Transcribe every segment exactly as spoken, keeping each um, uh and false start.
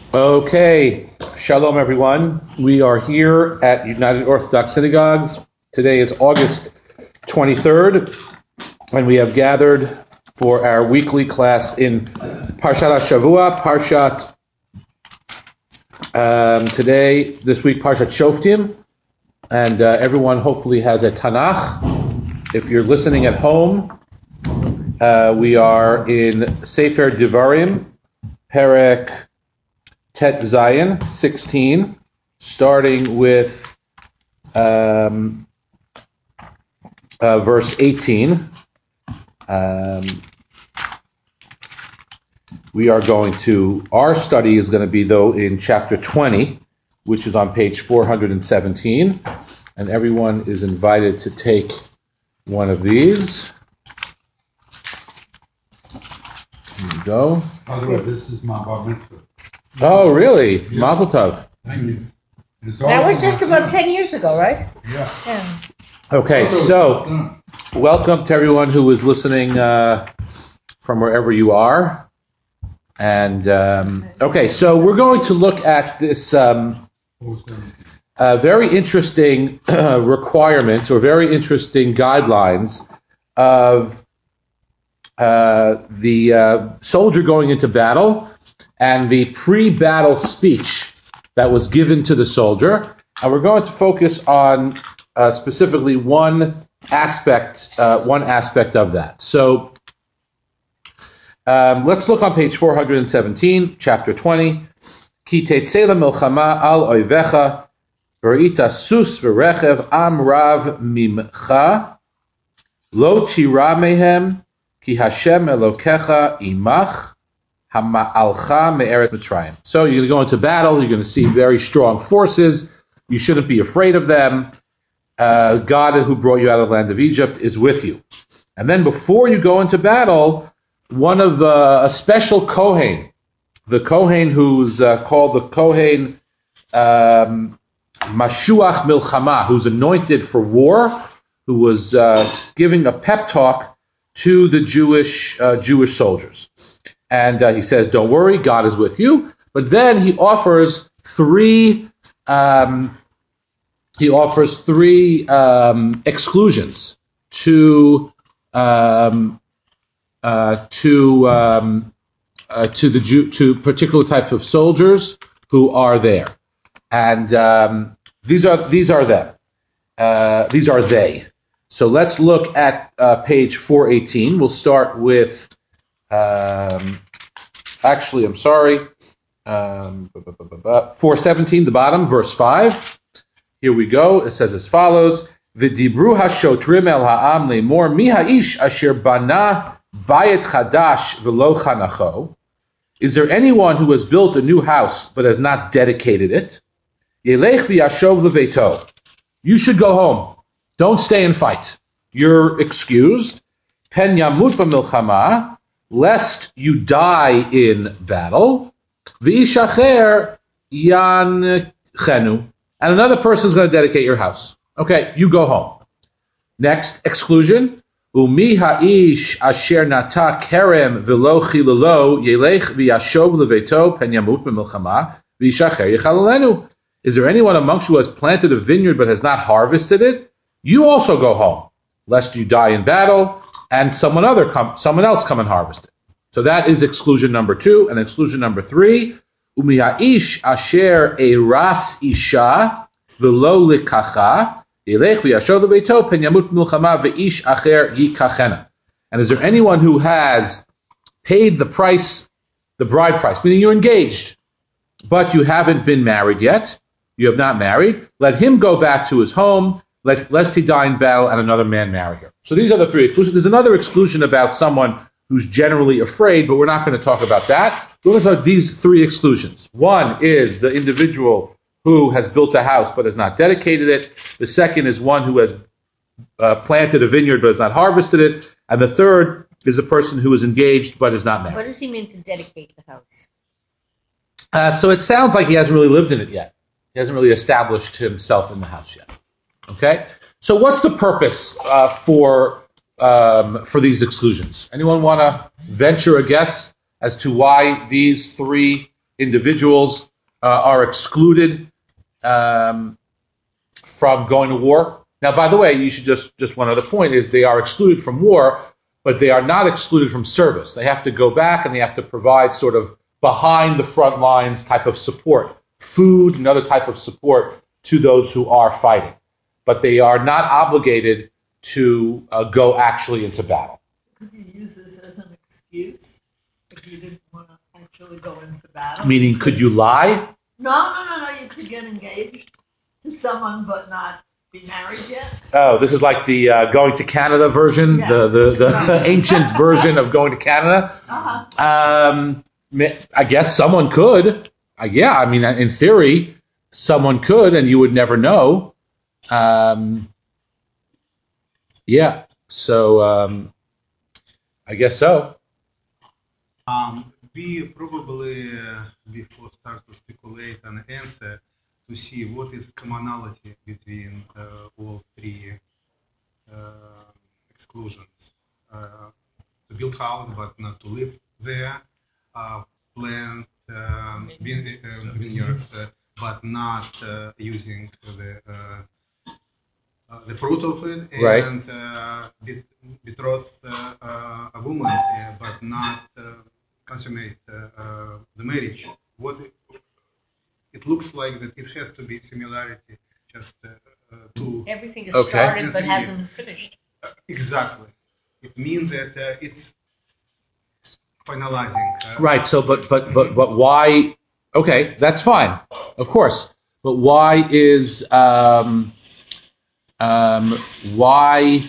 Okay, shalom everyone. We are here at United Orthodox Synagogues. Today is August twenty-third, and we have gathered for our weekly class in Parshat HaShavua, Parshat, um, today, this week, Parshat Shoftim, and uh, everyone hopefully has a Tanakh. If you're listening at home, uh, we are in Sefer Devarim, Perek Tet Zayin, sixteen, starting with um, uh, verse eighteen. Um, we are going to, our study is going to be, though, in chapter twenty, which is on page four hundred seventeen, and everyone is invited to take one of these. Here you go. By the way, this is my bar mitzvah. Oh, really? Yeah. Mazel tov. Thank you. That was just about ten years ago, right? Yeah. Yeah. Okay, so welcome to everyone who is listening uh, from wherever you are. And, um, okay, so we're going to look at this um, uh, very interesting uh, requirement or very interesting guidelines of uh, the uh, soldier going into battle and the pre-battle speech that was given to the soldier. And we're going to focus on uh, specifically one aspect, uh, one aspect of that. So um, let's look on page four hundred seventeen, chapter twenty. Ki tetzei milchama al oivecha, v'ra'ita sus v'rechev am rav mimcha, lo tira mehem, ki Hashem elokecha imach, hama'alcha me'eretz Mitzrayim. So you're going to go into battle, you're going to see very strong forces, you shouldn't be afraid of them. Uh, God who brought you out of the land of Egypt is with you. And then before you go into battle, one of the, a special Kohen, the Kohen who's uh, called the Kohen um, Mashuach Milchama, who's anointed for war, who was uh, giving a pep talk to the Jewish uh, Jewish soldiers. And uh, he says, don't worry, God is with you. But then he offers three um, he offers three um, exclusions to um, uh, to um, uh, to the Jew, to particular types of soldiers who are there. And um, these are these are them. Uh, these are they. So let's look at uh, page four eighteen. We'll start with Um, actually, I'm sorry. Um, four seventeen, the bottom, verse five. Here we go. It says as follows: V'dibru hashotrim el ha'am le'mor mi ha'ish asher bana bayet chadash v'lo chanacho. Is there anyone who has built a new house but has not dedicated it? Yelech v'yashov leveito. You should go home. Don't stay and fight. You're excused. Pen yamut b'milchama, lest you die in battle. V'ishacher yanchenu, and another person is going to dedicate your house. Okay, you go home. Next exclusion. Umi ha'ish asher nata kerem v'lo chilalo yelech v'yashov leveito pen yamut b'milchama v'ishacher yechalelenu. Is there anyone amongst you who has planted a vineyard but has not harvested it? You also go home, lest you die in battle and someone other come, someone else come and harvest it. So that is exclusion number two. And exclusion number three, Umi ha'ish asher eras isha v'lo likacha yelech v'yashov lebeito pen yamut milchama v'ish acher yikachena. And is there anyone who has paid the price, the bride price, meaning you're engaged, but you haven't been married yet, you have not married, let him go back to his home, let, lest he die in battle and another man marry her. So these are the three exclusions. There's another exclusion about someone who's generally afraid, but we're not going to talk about that. We're going to talk about these three exclusions. One is the individual who has built a house but has not dedicated it. The second is one who has uh, planted a vineyard but has not harvested it. And the third is a person who is engaged but is not married. What does he mean to dedicate the house? Uh, so it sounds like he hasn't really lived in it yet. He hasn't really established himself in the house yet. Okay? So what's the purpose uh, for um, for these exclusions? Anyone want to venture a guess as to why these three individuals uh, are excluded um, from going to war. Now, by the way, you should just, just one other point is they are excluded from war, but they are not excluded from service. They have to go back and they have to provide sort of behind the front lines type of support, food and other type of support to those who are fighting. But they are not obligated to uh, go actually into battle. Could you use this as an excuse if you didn't want to actually go into battle? Meaning, could you lie? No, no, no, no. You could get engaged to someone but not be married yet. Oh, this is like the uh, going to Canada version, Yeah. the, the, the ancient version of going to Canada. Uh-huh. Um, I guess someone could. Uh, yeah, I mean, in theory, someone could, and you would never know. Um, yeah, so um, I guess so. Um, we probably, uh, before start to speculate and answer, to see what is commonality between uh, all three uh, exclusions. Uh, to build house but not to live there, uh, plant um, vine- uh, vineyards uh, but not uh, using the uh, uh, the fruit of it, Right. and uh, bet- betroth uh, uh, a woman uh, but not uh, consummate uh, uh, the marriage. What it, it looks like that it has to be similarity just uh, uh, to Everything is Okay. started but hasn't finished. uh, exactly. It means that uh, it's finalizing. Uh, Right. So, but but but but why? Okay, that's fine, of course. But why is um, um, why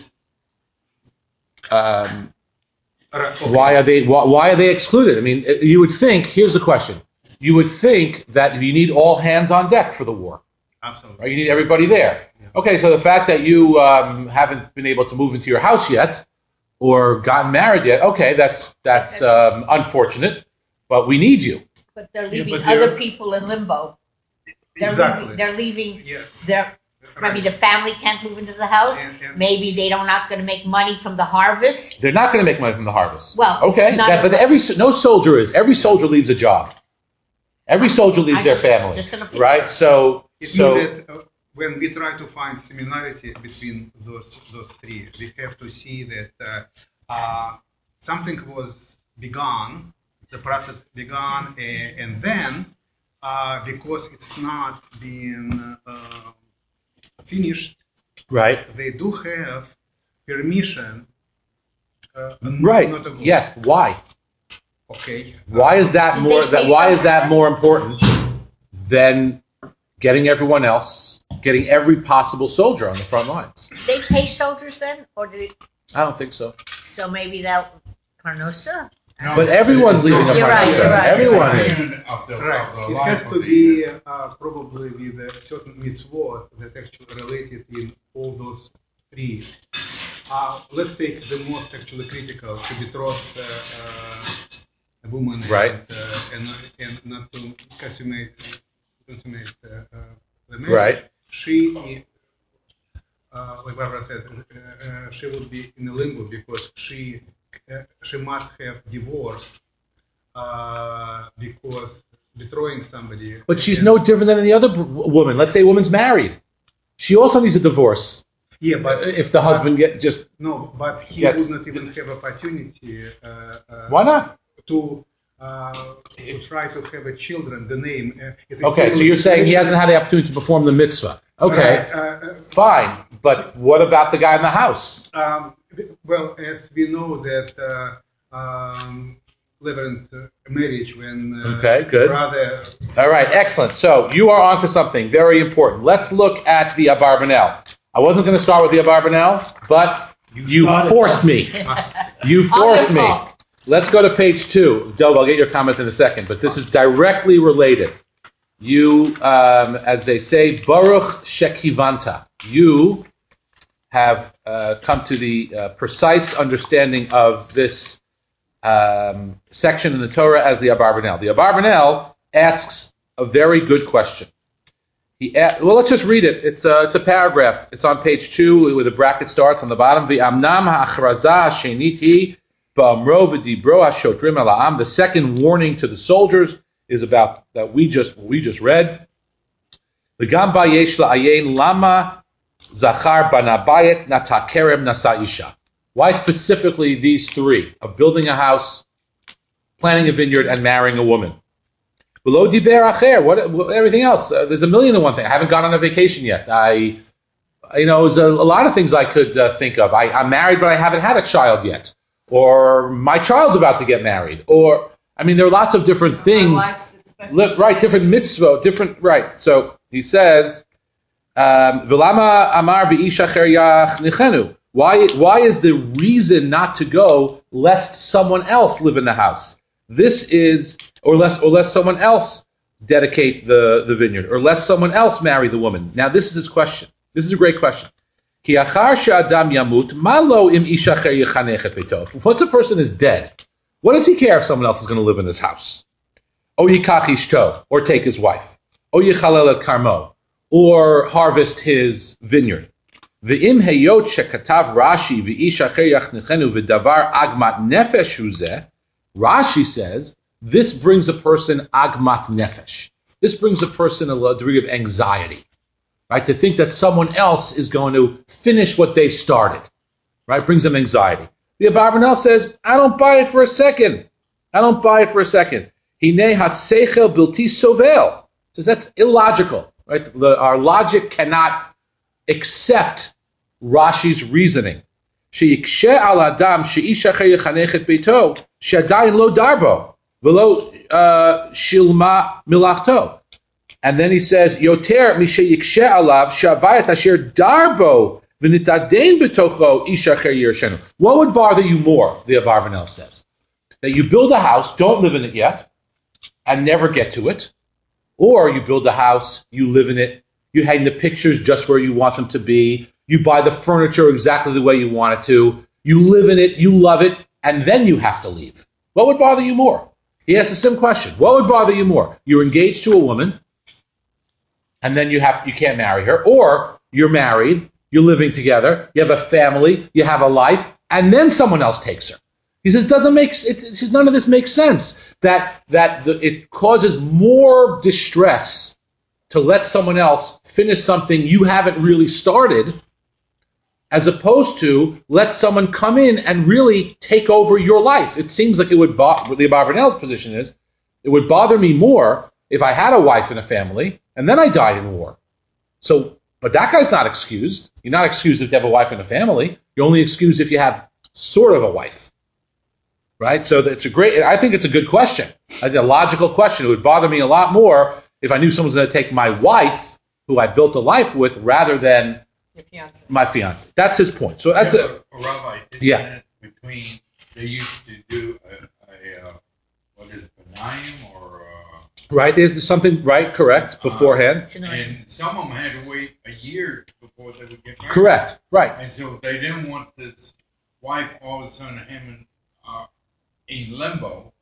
um, right, okay. why are they why, why are they excluded? I mean, you would think. Here's the question: you would think that you need all hands on deck for the war. Absolutely. Right? You need everybody there. Yeah. Okay, so the fact that you um, haven't been able to move into your house yet or gotten married yet, okay, that's that's um, unfortunate, but we need you. But they're Yeah, leaving but they're- other people in limbo. They're Exactly. leaving. They're leaving. Yeah. Their maybe Right. the family can't move into the house. And- and- Maybe they don't not going to make money from the harvest. They're not going to make money from the harvest. Well, okay, not that, but a- every no soldier is. Every soldier leaves a job. Every soldier leaves I their just- family, just an opinion. right? So, It so means that uh, when we try to find similarity between those those three, we have to see that uh, uh, something was begun, the process began, and, and then uh, because it's not being uh, finished, right, they do have permission. Uh, right, Not to go. yes. Why? Okay. Why is that Did more? they That pay why is that soldiers? more important than getting everyone else, getting every possible soldier on the front lines? They pay soldiers then, or did it, I don't think so. so maybe that Carnosa? No, But everyone's it's leaving not. a You're right, Parnassa. you're right. Everyone At is. the end of the, Right. of the It life has of to the be year. uh, probably with a certain mitzvot that actually related in all those three. Uh, let's take the most actually critical to betroth uh, uh, a woman Right. and, uh, and and not to consummate consummate uh, uh, the marriage. Right. She, uh, like Barbara said, uh, uh, she would be in a limbo because she uh, she must have divorce uh, because betraying somebody. But she's and- no different than any other b- woman. Let's say a woman's married. She also needs a divorce Yeah, but if the husband get just. no, but he Gets- would not even have opportunity. Uh, uh, Why not? To uh, to try to have a children. The name. Uh, it's a Okay, so similar you're saying he situation. hasn't had the opportunity to perform the mitzvah. Okay, Right, uh, uh, fine. But what about the guy in the house? Um, well, as we know that uh, um, levirate uh, marriage when uh, Okay, good. brother. All right, excellent. So you are onto something very important. Let's look at the Abarbanel. I wasn't going to start with the Abarbanel, but you forced me. You All your forced me. fault. Let's go to page two. Dov, I'll get your comment in a second, but this is directly related. You, um, as they say, Baruch Shekivanta. You have uh, come to the uh, precise understanding of this um, section in the Torah as the Abarbanel. The Abarbanel asks a very good question. He a- well, let's just read it. It's a, it's a paragraph. It's on page two where the bracket starts on the bottom. V'amnam ha'achraza ha'sheniti ba'amro v'dibro ha'shotrim ala'am. The second warning to the soldiers is about that we just we just read. V'gam ba yesh la'ayin lama zachar banabayet natakerem nasa isha. Why specifically these three of building a house, planting a vineyard, and marrying a woman? Below diber acher, what, what everything else? Uh, there's a million and one thing. I haven't gone on a vacation yet. I, you know, there's a, a lot of things I could uh, think of. I, I'm married, but I haven't had a child yet, or my child's about to get married, or I mean, there are lots of different things. Look, right, different mitzvah, different right. So he says, "V'lama amar v'isha acher yachnichenu." Why? Why is the reason not to go lest someone else live in the house? This is, or lest, or lest someone else dedicate the, the vineyard, or lest someone else marry the woman. Now, this is his question. This is a great question. Ki achar she'adam yamut, ma lo im ish acher yechanech et beito. Once a person is dead, what does he care if someone else is going to live in his house? O yikach ishto, or take his wife. O yichalel et karmo, or harvest his vineyard. V'im heyot shekatav Rashi v'ish acher yachnichenu v'davar agmat nefesh hu zeh. Rashi says, this brings a person agmat nefesh. This brings a person a degree of anxiety, right? To think that someone else is going to finish what they started, right? Brings them anxiety. The Abarbanel says, I don't buy it for a second. I don't buy it for a second. Hine haseichel bilti sovel. Says that's illogical, right? The, our logic cannot accept Rashi's reasoning. Sheyikshe al adam sheish acher yechanech et beito she'adayin lo darbo v'lo shilma milachto. And then he says, Yoter misheyikshe alav she'abayit asher darbo v'nitadein betocho ish acher yirshenu. What would bother you more, the Abarbanel says? That you build a house, don't live in it yet, and never get to it, or you build a house, you live in it, you hang the pictures just where you want them to be, you buy the furniture exactly the way you want it to, you live in it, you love it, and then you have to leave. What would bother you more? He asks the same question. What would bother you more? You're engaged to a woman, and then you have you can't marry her, or you're married, you're living together, you have a family, you have a life, and then someone else takes her. He says, doesn't make it, he says, none of this makes sense. That that the, it causes more distress to let someone else finish something you haven't really started, as opposed to let someone come in and really take over your life. It seems like it would bother, the Abarbanel's position is, it would bother me more if I had a wife and a family, and then I died in war. So, but that guy's not excused. You're not excused if you have a wife and a family. You're only excused if you have sort of a wife. Right? So it's a great, I think it's a good question. It's a logical question. It would bother me a lot more if I knew someone was going to take my wife, who I built a life with, rather than Your fiance. my fiance. That's his point. So that's yeah, a, but, Rabbi, isn't yeah. it between, they used to do a, a uh, what is it, Benayim or uh, right. There's something right, correct, beforehand. Uh, and some of them had to wait a year before they would get married. Correct, right. And so they didn't want this wife all of a sudden him uh, in limbo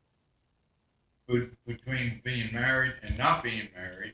between being married and not being married.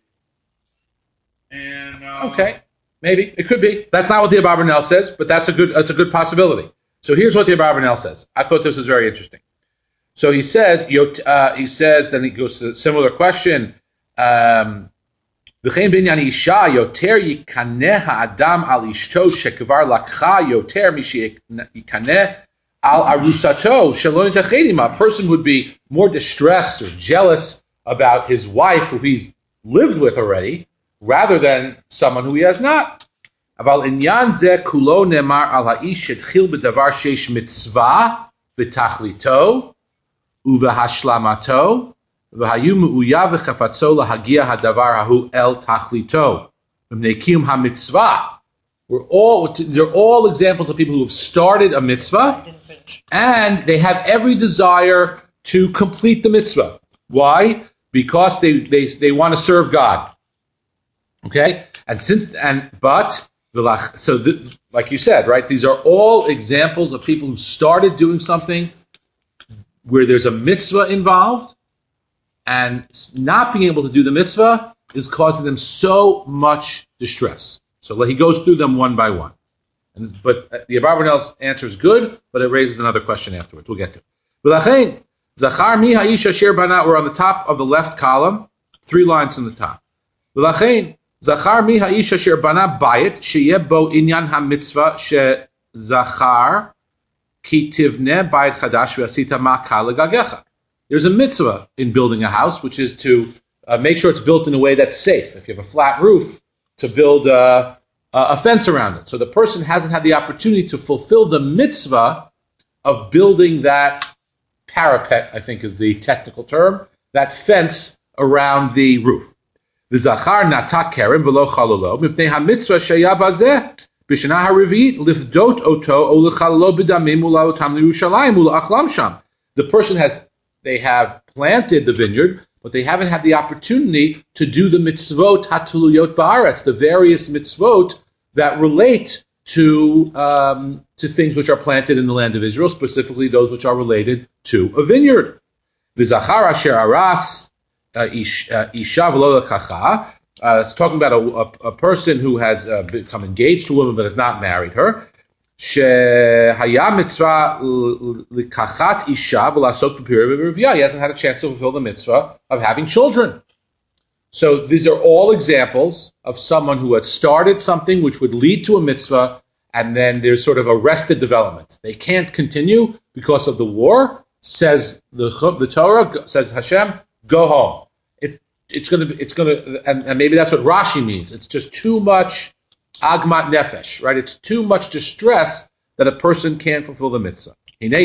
And uh, Okay, maybe it could be. That's not what the Abarbanel says, but that's a good that's a good possibility. So here's what the Abarbanel says. I thought this was very interesting. So he says, uh, he says, then he goes to a similar question. Um, V'chein binyan isha yoter yikaneh ha'adam al ishto shekvar lakcha yoter mishiyikaneh al arusato shelo nitachedima. A person would be more distressed or jealous about his wife who he's lived with already, rather than someone who he has not. Aval inyan zeh kulo nemar al ha'ish etchil b'davar sheish mitzvah b'tachlito uv'hashlamato v'hayu me'uyav v'chafatzo lahagia hadavar hahu el tachlito v'mnei ha-mitzvah. We're all, they're all examples of people who have started a mitzvah and they have every desire to complete the mitzvah. Why? Because they, they, they want to serve God. Okay? And since, and, but, so the, like you said, right, these are all examples of people who started doing something where there's a mitzvah involved, and not being able to do the mitzvah is causing them so much distress. So he goes through them one by one. And, but the Abarbanel's answer is good, but it raises another question afterwards. We'll get to it. Zachar mi ha'isha asher bana. We're on the top of the left column, three lines from the top. V'lachein Zachar mi ha'isha asher bana bayit sheyeh bo inyan hamitzvah shezachar ki tivneh bayit chadash v'asita ma'kal legagecha. There's a mitzvah in building a house, which is to uh, make sure it's built in a way that's safe. If you have a flat roof, to build uh, a fence around it. So the person hasn't had the opportunity to fulfill the mitzvah of building that parapet, I think is the technical term, that fence around the roof. V'zachar natak kerem v'lo chalolo mipnei hamitzvah sheya bazeh b'shana harivit lifdot oto o lechalolo b'damim ula'otam l'Yerushalayim ula'achlam sham. The person has, they have planted the vineyard, but they haven't had the opportunity to do the mitzvot hatuluyot ba'aretz, the various mitzvot that relate to um, to things which are planted in the land of Israel, specifically those which are related to a vineyard. V'zachar asher aras isha v'lo lekacha. It's talking about a, a, a person who has uh, become engaged to a woman but has not married her. Shehaya mitzvah likachat isha v'lasot b'pirah v'riviyah. He hasn't had a chance to fulfill the mitzvah of having children. So these are all examples of someone who has started something which would lead to a mitzvah, and then there's sort of arrested development. They can't continue because of the war. Says the the Torah, says Hashem, go home. It's it's gonna be it's gonna and, and maybe that's what Rashi means. It's just too much agmat nefesh, right? It's too much distress that a person can't fulfill the mitzvah.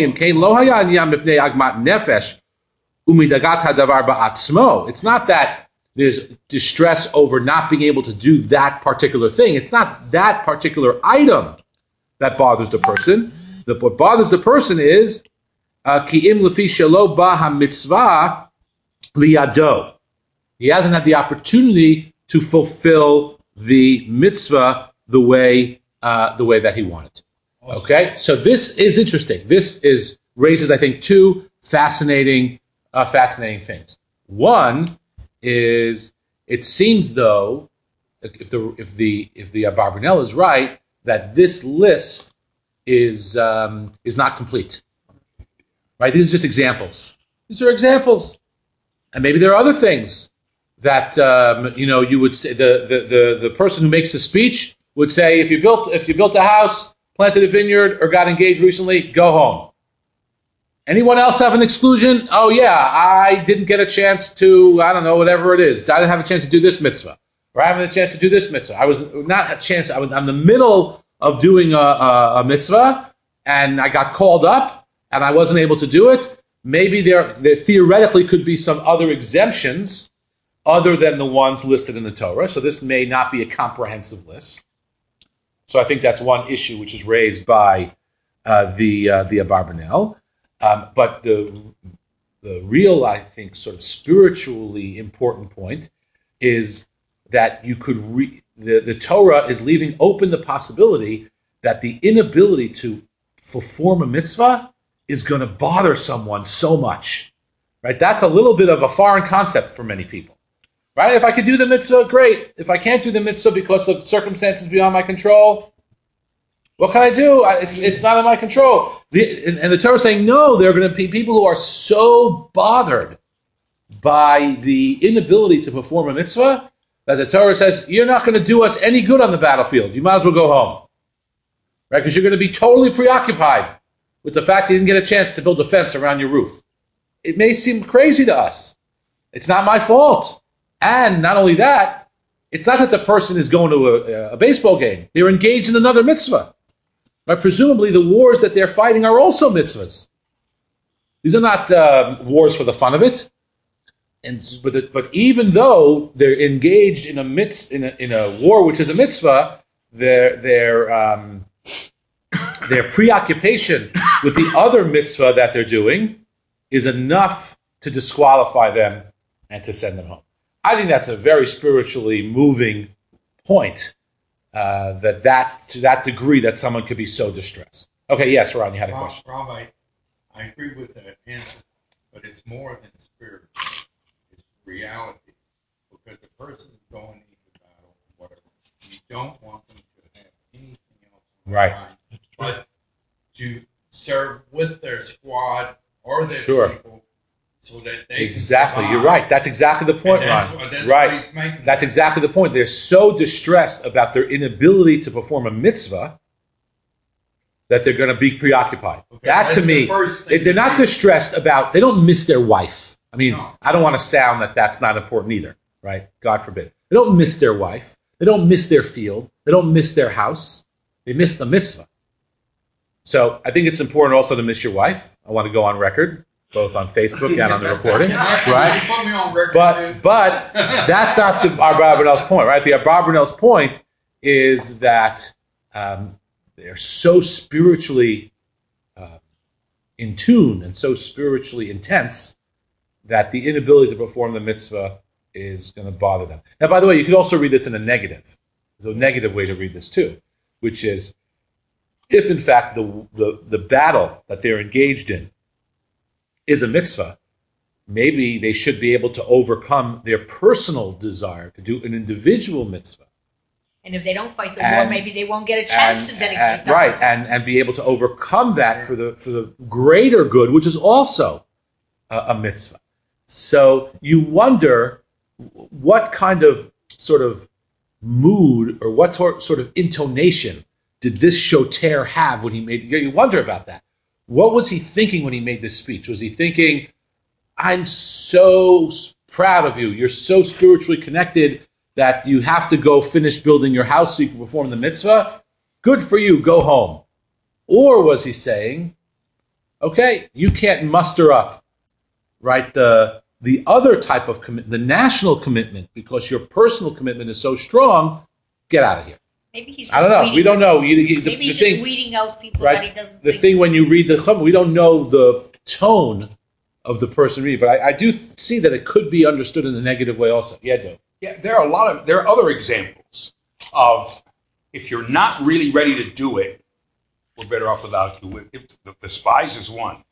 It's not that there's distress over not being able to do that particular thing. It's not that particular item that bothers the person. The, what bothers the person is ki im lefi shelo ba ha-mitzvah liyado. He hasn't had the opportunity to fulfill the mitzvah the way uh, the way that he wanted. Okay, so this is interesting. This is raises, I think, two fascinating uh, fascinating things. One is it seems though, if the if the if the Abarbanel is right, that this list is um, is not complete. Right? These are just examples. These are examples, and maybe there are other things that um, you know you would say. The, the the the person who makes the speech would say, if you built if you built a house, planted a vineyard, or got engaged recently, go home. Anyone else have an exclusion? Oh yeah, I didn't get a chance to, I don't know, whatever it is. I didn't have a chance to do this mitzvah, or I haven't a chance to do this mitzvah. I was not a chance. I was I'm in the middle of doing a, a, a mitzvah, and I got called up, and I wasn't able to do it. Maybe there, there theoretically could be some other exemptions other than the ones listed in the Torah. So this may not be a comprehensive list. So I think that's one issue which is raised by uh, the uh, the Abarbanel. Um, but the the real, I think, sort of spiritually important point is that you could re- the, the Torah is leaving open the possibility that the inability to perform a mitzvah is going to bother someone so much, right? That's a little bit of a foreign concept for many people, right? If I could do the mitzvah, great. If I can't do the mitzvah because of circumstances beyond my control, what can I do? It's it's not in my control. The, and, and the Torah is saying, no, there are going to be people who are so bothered by the inability to perform a mitzvah that the Torah says, you're not going to do us any good on the battlefield. You might as well go home. Right? Because you're going to be totally preoccupied with the fact that you didn't get a chance to build a fence around your roof. It may seem crazy to us. It's not my fault. And not only that, it's not that the person is going to a, a baseball game. They're engaged in another mitzvah. Right? Presumably the wars that they're fighting are also mitzvahs. These are not uh, wars for the fun of it. And but, the, but even though they're engaged in a mitz, in a, in a war which is a mitzvah, their their um, their preoccupation with the other mitzvah that they're doing is enough to disqualify them and to send them home. I think that's a very spiritually moving point. Uh, that that to that degree that someone could be so distressed. Okay, yes, Ron, you had a Rob, question. Rob, I, I agree with that answer, but it's more than spirit. It's reality. Because the person is going into battle, whatever, you don't want them to have anything else in Right. mind but to serve with their squad or their Sure. people Exactly, survive. you're right. That's exactly the point, And that's Ron. what- that's right. what he's making. That's exactly the point. They're so distressed about their inability to perform a mitzvah that they're going to be preoccupied. Okay, that that's to the me, first they- thing they're that not they- distressed about, they don't miss their wife. I mean, No. I don't want to sound that that's not important either, right? God forbid. They don't miss their wife. They don't miss their field. They don't miss their house. They miss the mitzvah. So I think it's important also to miss your wife. I want to go on record, both on Facebook and on the recording, right? You put me on record, But dude. but that's not the Abba Brunel's point, right? The Abba Brunel's point is that um, they're so spiritually uh, in tune and so spiritually intense that the inability to perform the mitzvah is going to bother them. Now, by the way, you could also read this in a negative. There's a negative way to read this too, which is if in fact the the, the battle that they're engaged in is a mitzvah, maybe they should be able to overcome their personal desire to do an individual mitzvah. And if they don't fight the And- war, maybe they won't get a chance And- to dedicate and- time. right, and, and be able to overcome that for the for the greater good, which is also a, a mitzvah. So you wonder what kind of sort of mood or what tor- sort of intonation did this shoter have when he made? You wonder about that. What was he thinking when he made this speech? Was he thinking, I'm so proud of you. You're so spiritually connected that you have to go finish building your house so you can perform the mitzvah? Good for you. Go home. Or was he saying, okay, you can't muster up, right, the the other type of commitment, the national commitment, because your personal commitment is so strong, get out of here. Maybe he's just I don't know. weeding, We don't know. You, you, the, Maybe the he's thing, just weeding out people right, that he doesn't the think. thing when you read the Chum, we don't know the tone of the person reading, but I, I do see that it could be understood in a negative way also. Yeah, Joe. Yeah, there are a lot of there are other examples of if you're not really ready to do it, we're better off without you. If the, the spies is one.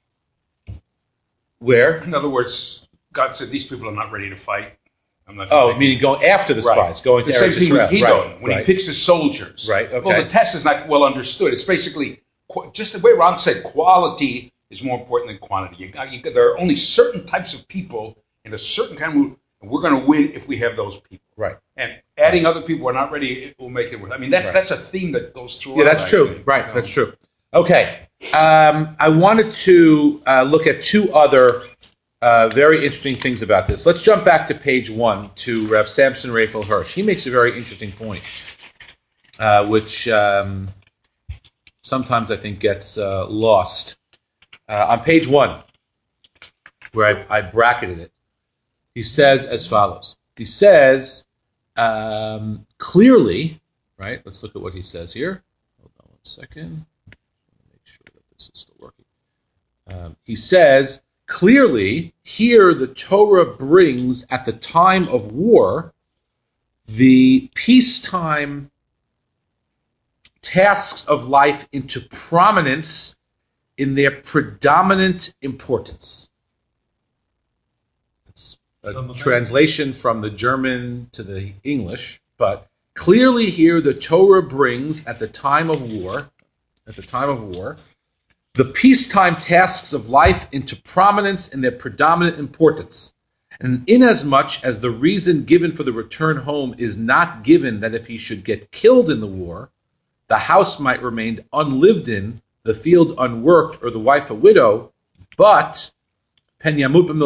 Where? In other words, God said these people are not ready to fight. I'm not. gonna Oh, take meaning going after the Right. spies, going to The same Eretz thing with Yisrael. Gideon Right, when right. he picks his soldiers. Right, okay. Well, the test is not well understood. It's basically qu- just the way Ron said. Quality is more important than quantity. You got, you got, there are only certain types of people in a certain kind of mood, and we're going to win if we have those people. Right. And adding other people who are not ready, it will make it worse. I mean, that's Right. that's a theme that goes through. Yeah, that's true. Right, that's true. Okay. Um, I wanted to uh, look at two other uh, very interesting things about this. Let's jump back to page one to Rav Samson Raphael Hirsch. He makes a very interesting point, uh, which um, sometimes I think gets uh, lost. Uh, on page one, where I, I bracketed it, he says as follows. He says, um, clearly, right, let's look at what he says here. Hold on one second. Make sure that this is still working. Um, he says, clearly, here the Torah brings at the time of war the peacetime tasks of life into prominence in their predominant importance. It's a translation from the German to the English, but clearly here the Torah brings at the time of war, at the time of war, the peacetime tasks of life into prominence in their predominant importance. And inasmuch as the reason given for the return home is not given that if he should get killed in the war, the house might remain unlived in, the field unworked, or the wife a widow, but it's not going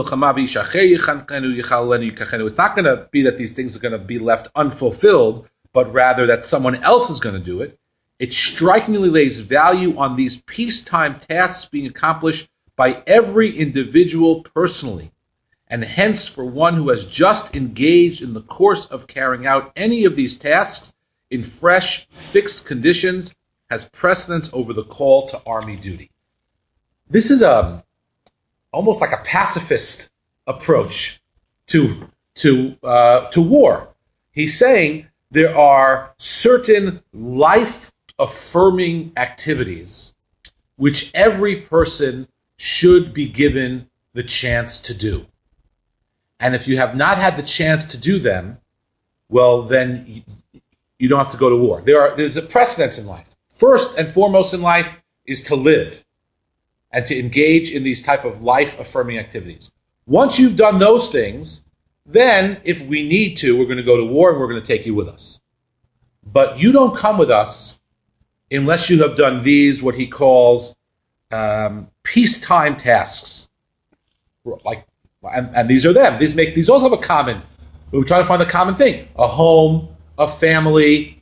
to be that these things are going to be left unfulfilled, but rather that someone else is going to do it. It strikingly lays value on these peacetime tasks being accomplished by every individual personally, and hence for one who has just engaged in the course of carrying out any of these tasks in fresh, fixed conditions, has precedence over the call to army duty. This is a almost like a pacifist approach to to uh, to war. He's saying there are certain life-affirming activities which every person should be given the chance to do. And if you have not had the chance to do them, well, then you, you don't have to go to war. There are there's a precedence in life. First and foremost in life is to live and to engage in these type of life-affirming activities. Once you've done those things, then if we need to, we're going to go to war and we're going to take you with us. But you don't come with us unless you have done these, what he calls um, peacetime tasks. Like, and, and these are them. These make these also have a common. We're trying to find the common thing: a home, a family,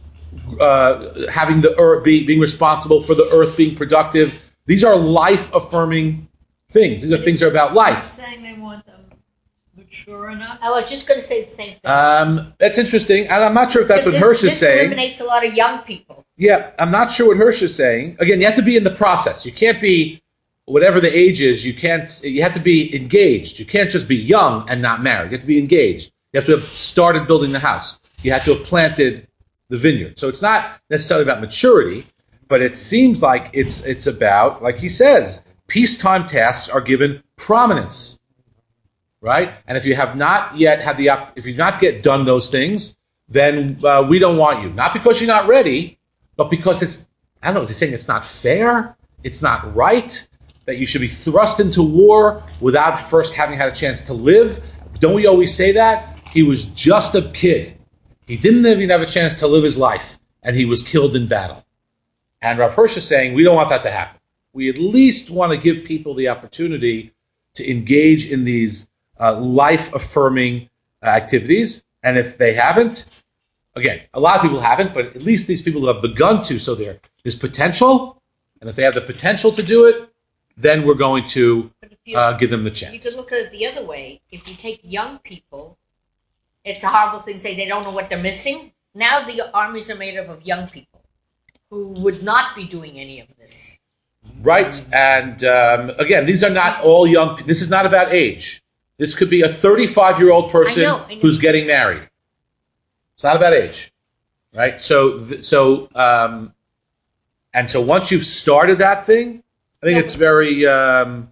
uh, having the earth, be, being responsible for the earth being productive. These are life-affirming things. These are things that are about life. Saying they want them mature enough. I was just going to say the same thing. Um, that's interesting, and I'm not sure if that's what Because Hirsch this, is this saying. eliminates a lot of young people. Yeah, I'm not sure what Hirsch is saying. Again, you have to be in the process. You can't be, whatever the age is, you can't. You have to be engaged. You can't just be young and not married. You have to be engaged. You have to have started building the house. You have to have planted the vineyard. So it's not necessarily about maturity, but it seems like it's it's about, like he says, peacetime tasks are given prominence, right? And if you have not yet had the op- if you've not yet done those things, then uh, we don't want you. Not because you're not ready, but because it's, I don't know, is he saying it's not fair? It's not right that you should be thrust into war without first having had a chance to live? Don't we always say that? He was just a kid. He didn't even have a chance to live his life, and he was killed in battle. And Rav Hirsch is saying we don't want that to happen. We at least want to give people the opportunity to engage in these uh, life-affirming uh, activities. And if they haven't, again, a lot of people haven't, but at least these people have begun to, so there is potential. And if they have the potential to do it, then we're going to But if you, uh, give them the you chance. could look at it the other way. If you take young people, it's a horrible thing to say they don't know what they're missing. Now the armies are made up of young people who would not be doing any of this. Right, and um, again, these are not all young. This is not about age. This could be a thirty-five-year-old person I know, I know. who's getting married. It's not about age, right? So, th- so, um, and so once you've started that thing, I think Yeah, it's but- very um,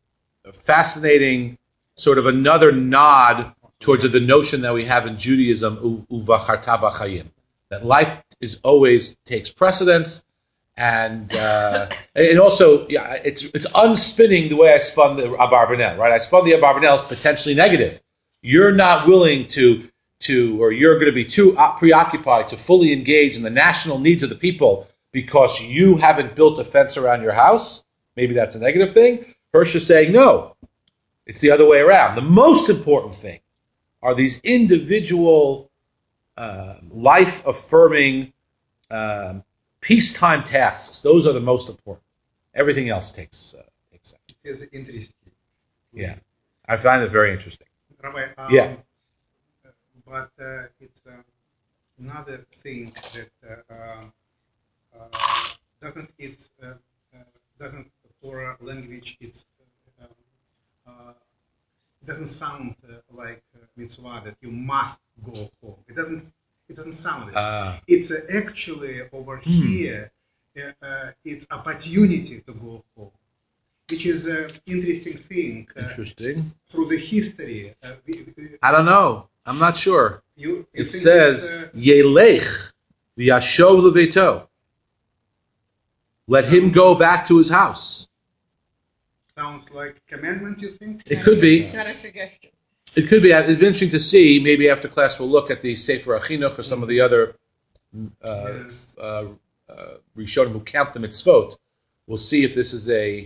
fascinating. Sort of another nod towards the notion that we have in Judaism, u- uvacharta b'chayim, that life is always takes precedence. And uh, and also, yeah, it's it's unspinning the way I spun the Abarbanel, right? I spun the Abarbanel as potentially negative. You're not willing to to, or you're going to be too preoccupied to fully engage in the national needs of the people because you haven't built a fence around your house. Maybe that's a negative thing. Hirsch is saying no, it's the other way around. The most important thing are these individual, uh, life-affirming. Um, Peacetime tasks; those are the most important. Everything else takes uh, takes second. It is interesting. Yeah, I find it very interesting. Rabbi, um, Yeah. But uh, it's uh, another thing that uh, um, uh, doesn't it's uh, uh, doesn't Torah language it's uh, uh, it doesn't sound uh, like uh, mitzvah that you must go home. It doesn't. It doesn't sound it. Uh, It's uh, actually over Hmm. here. Uh, uh, it's opportunity to go home, which is an interesting thing. Uh, interesting. through the history, uh, we, we, I don't know. I'm not sure. you, you It think says it's, uh, Yelech v'yashov leveito. Let him go back to his house. sounds like commandment. You think? It could be. It's not a suggestion. It could be. It'd be interesting to see. Maybe after class, we'll look at the Sefer Achinuch or some of the other uh, uh, uh, Rishonim who count the mitzvot. We'll see if this is a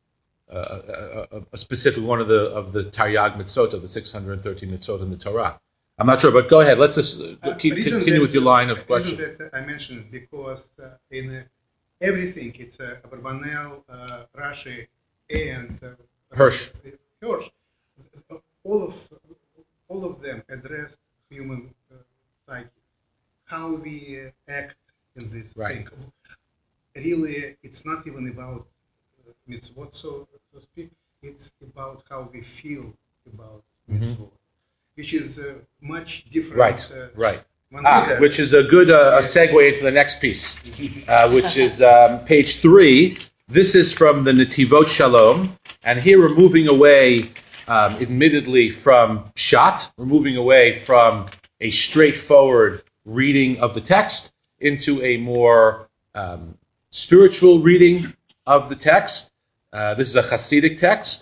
uh, a, a specific one of the of the Taryag mitzvot of the six hundred thirteen mitzvot in the Torah. I'm not sure, but go ahead. Let's just uh, Uh, keep reason continue that- with your line of reason question. that I mentioned it because uh, in uh, everything, it's uh, Abarbanel, uh, Rashi, and uh, Hirsch. Hirsch. All of all of them address human uh, psyche, how we uh, act in this Right. thing. Really, it's not even about uh, mitzvot, so to speak. It's about how we feel about Mhm. mitzvot, which is uh, much different. Right, uh, right. one Ah, leader. which is a good uh, a segue into the next piece, uh, which is um, page three. This is from the Netivot Shalom, and here we're moving away, um, admittedly, from Pshat. We're moving away from a straightforward reading of the text into a more um, spiritual reading of the text. Uh, this is a Hasidic text,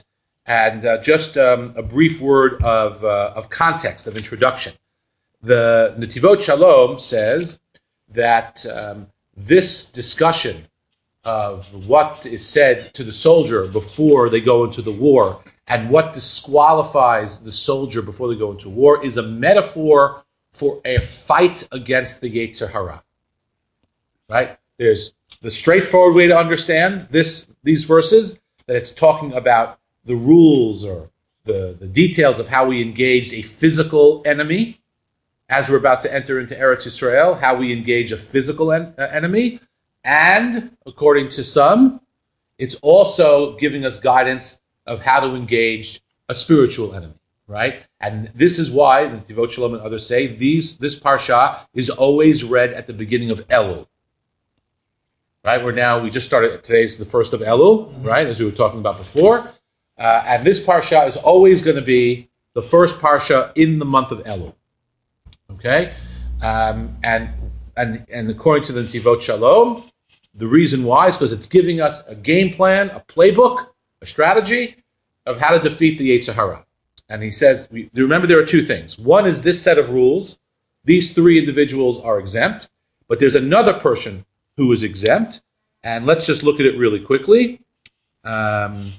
And uh, just um, a brief word of uh, of context, of introduction. The Netivot Shalom says that um, this discussion of what is said to the soldier before they go into the war and what disqualifies the soldier before they go into war is a metaphor for a fight against the Yetzer Hara. Right? There's the straightforward way to understand this these verses, that it's talking about the rules or the, the details of how we engage a physical enemy as we're about to enter into Eretz Yisrael, how we engage a physical en- uh, enemy, and, according to some, it's also giving us guidance of how to engage a spiritual enemy, right? And this is why, the Netivot Shalom and others say, these this parsha is always read at the beginning of Elul. Right? We're now, we just started, today's the first of Elul, right, as we were talking about before. Uh, and this parsha is always going to be the first parsha in the month of Elul. Okay? Um, and, and, and according to the Netivot Shalom, the reason why is because it's giving us a game plan, a playbook, a strategy of how to defeat the Yetzer Hara. And he says, we, remember there are two things. One is this set of rules. These three individuals are exempt, but there's another person who is exempt. And let's just look at it really quickly. Um,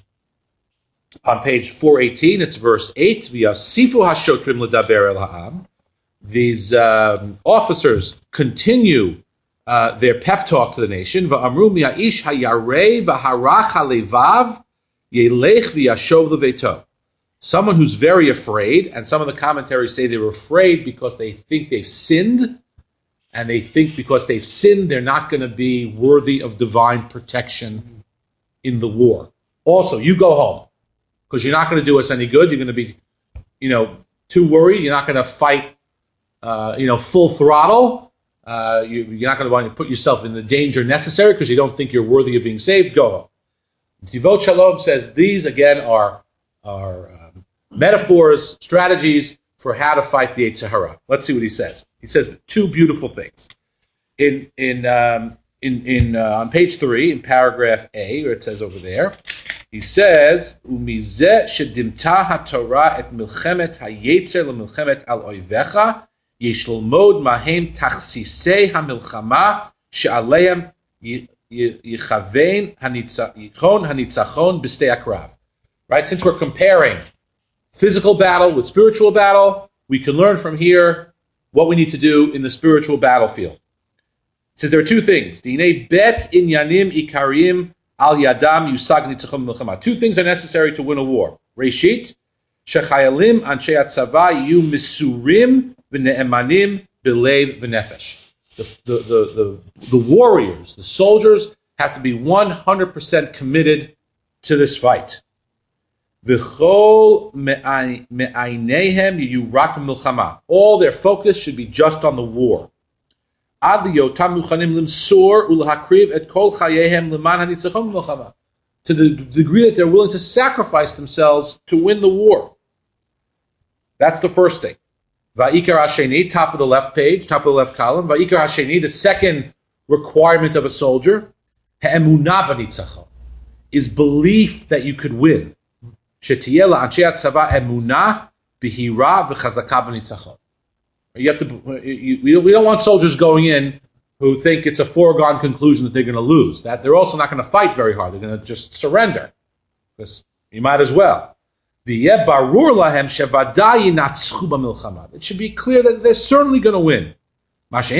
on page four eighteen, it's verse eight. V'yasifu hashotrim l'daber el ha'am. These um, officers continue uh, their pep talk to the nation. V'amru mi'a'ish hayarei v'harach halevav yelech v'yashov leveto. Someone who's very afraid, and some of the commentaries say they were afraid because they think they've sinned, and they think because they've sinned, they're not going to be worthy of divine protection in the war. Also, you go home, because you're not going to do us any good. You're going to be, you know, too worried. You're not going to fight, uh, you know, full throttle. Uh, you, you're not going to want to put yourself in the danger necessary because you don't think you're worthy of being saved. Go home. Netivot Shalom says these, again, are, are um, metaphors, strategies for how to fight the Yetzer Hara. Let's see what he says. He says two beautiful things. In in um, in in uh, on page three, in paragraph A, where it says over there, he says, "Umizeh shedimta haTorah et milchemet hayetzer lemilchemet al oivecha yesh lelmod mahem tachsisei hamilchama she'aleim yichavein hanitzachon hanitzachon b'stei akrav." Right, since we're comparing physical battle with spiritual battle, we can learn from here what we need to do in the spiritual battlefield. It says there are two things. Dinei bet inyanim ikarim al yadam yusag nitzachon milchama. Two things are necessary to win a war. Reshit, shechayalim anshe hatzava yu misurim v'ne'emanim b'leiv v'nefesh. The, the, the, the, the warriors, the soldiers, have to be one hundred percent committed to this fight. All their focus should be just on the war. To the degree that they're willing to sacrifice themselves to win the war. That's the first thing. Va'ikar hasheni, top of the left page, top of the left column. Va'ikar hasheni, the second requirement of a soldier, ha'emunah b'nitzachon, is belief that you could win. You have to. You, we, don't, we don't want soldiers going in who think it's a foregone conclusion that they're going to lose. That they're also not going to fight very hard. They're going to just surrender. Because you might as well. It should be clear that they're certainly going to win. As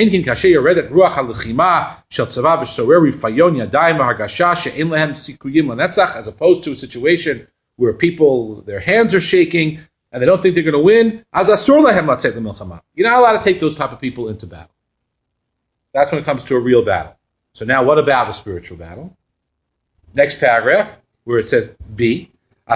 opposed to a situation where people, their hands are shaking, and they don't think they're going to win. You're not allowed to take those type of people into battle. That's when it comes to a real battle. So now what about a spiritual battle? Next paragraph, where it says B.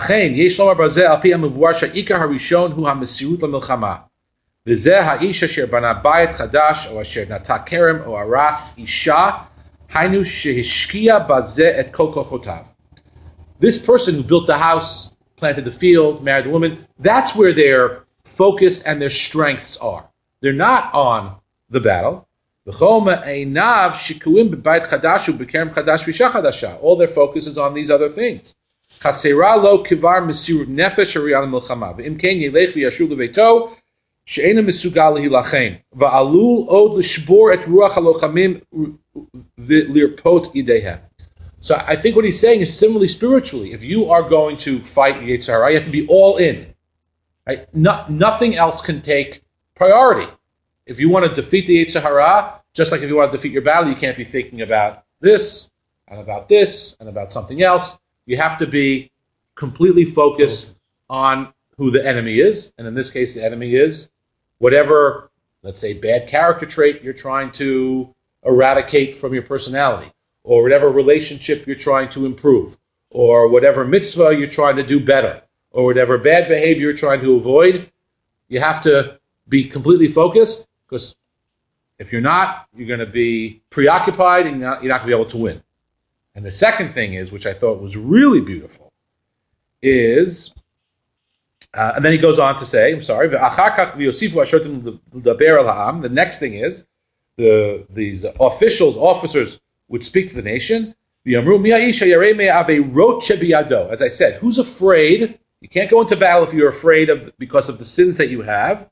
This person who built the house, planted the field, married the woman, that's where their focus and their strengths are. They're not on the battle. All their focus is on these other things. Chasera lo kivar mesirut nefesh hariyah milchama. V'im ken yelech v'yashur leveito she'ena mesugal hilachem. Va'alul od l'shbor et ruach halochamim v'lirpot idehem. So I think what he's saying is similarly spiritually. If you are going to fight the Yetzer Hara, you have to be all in. Right? No, nothing else can take priority. If you want to defeat the Yetzer Hara, just like if you want to defeat your battle, you can't be thinking about this and about this and about something else. You have to be completely focused on who the enemy is. And in this case, the enemy is whatever, let's say, bad character trait you're trying to eradicate from your personality, or whatever relationship you're trying to improve, or whatever mitzvah you're trying to do better, or whatever bad behavior you're trying to avoid. You have to be completely focused, because if you're not, you're going to be preoccupied and you're not, you're not going to be able to win. And the second thing is, which I thought was really beautiful, is, uh, and then he goes on to say, I'm sorry, the next thing is, the these officials, officers would speak to the nation. As I said, who's afraid? You can't go into battle if you're afraid of because of the sins that you have.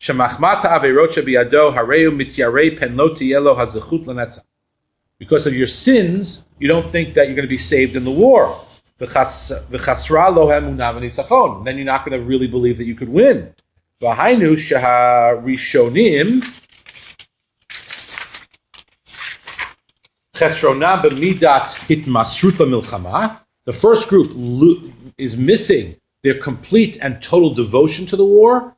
Because of your sins, you don't think that you're going to be saved in the war. Then you're not going to really believe that you could win. The first group is missing their complete and total devotion to the war.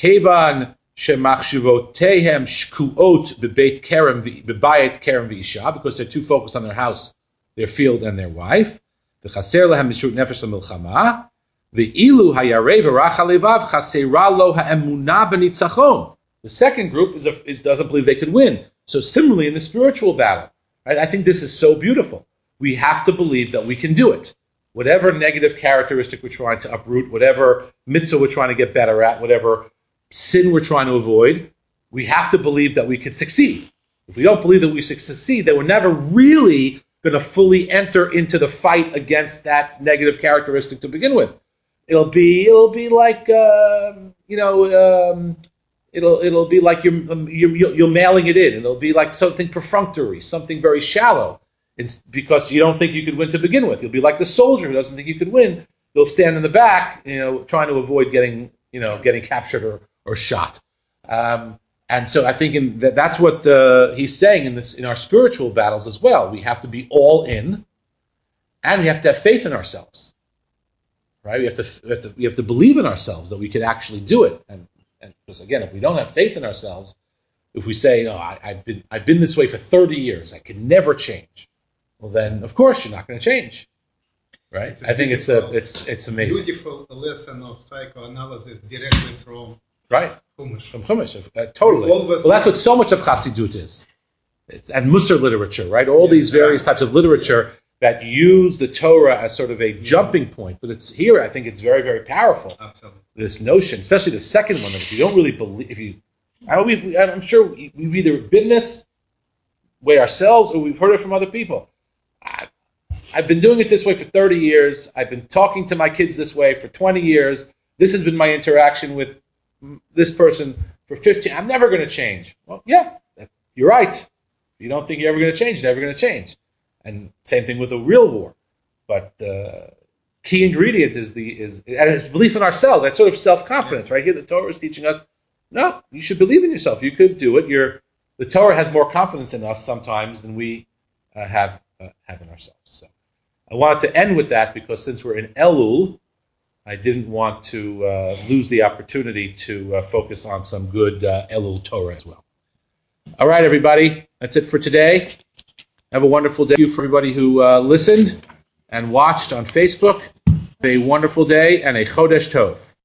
Kevan shemachshivotehem shkuot bebeit kerem bebayit kerem v'isha, because they're too focused on their house, their field, and their wife. V'chaser lehem mishut nefesh lemilchama. V'ilu hayarei v'racha levav chasera lo ha'emunah b'nitzachon. The second group is, a, is doesn't believe they could win. So similarly, in the spiritual battle, right, I think this is so beautiful. We have to believe that we can do it. Whatever negative characteristic we're trying to uproot, whatever mitzvah we're trying to get better at, whatever sin we're trying to avoid, we have to believe that we can succeed. If we don't believe that we succeed, then we're never really going to fully enter into the fight against that negative characteristic to begin with. It'll be, it'll be like, uh, you know, um, it'll, it'll be like you're, you're, you're mailing it in. It'll be like something perfunctory, something very shallow. It's because you don't think you could win to begin with. You'll be like the soldier who doesn't think you could win. You'll stand in the back, you know, trying to avoid getting, you know, getting captured or, or shot. Um, and so I think in that, that's what the, he's saying in this in our spiritual battles as well. We have to be all in, and we have to have faith in ourselves, right? We have to, we have to, we have to believe in ourselves that we can actually do it. And, and because again, if we don't have faith in ourselves, if we say, "No, I, I've been I've been this way for thirty years, I can never change," well, then of course you're not going to change, right? I think it's a it's it's amazing. Beautiful lesson of psychoanalysis directly from right Chumash. From Chumash, uh, totally. Well, that's what so much of Chassidut is, it's, and Musar literature, right? All yeah, these various yeah. types of literature that use the Torah as sort of a yeah. jumping point. But it's here, I think it's very very powerful. Absolutely. This notion, especially the second one, that if you don't really believe, if you, I, we, I'm sure we've either been this way ourselves or we've heard it from other people. I, I've been doing it this way for thirty years. I've been talking to my kids this way for twenty years. This has been my interaction with this person for fifteen. I'm never going to change. Well, yeah, you're right. If you don't think you're ever going to change, you're never going to change. And same thing with a real war. But the key ingredient is the is and it's belief in ourselves. That sort of self-confidence, right? Here the Torah is teaching us, no, you should believe in yourself. You could do it. You're, the Torah has more confidence in us sometimes than we uh, have uh, have in ourselves. So I wanted to end with that because since we're in Elul, I didn't want to uh, lose the opportunity to uh, focus on some good uh, Elul Torah as well. All right, everybody, that's it for today. Have a wonderful day. Thank you for everybody who uh, listened and watched on Facebook. Have a wonderful day and a Chodesh Tov.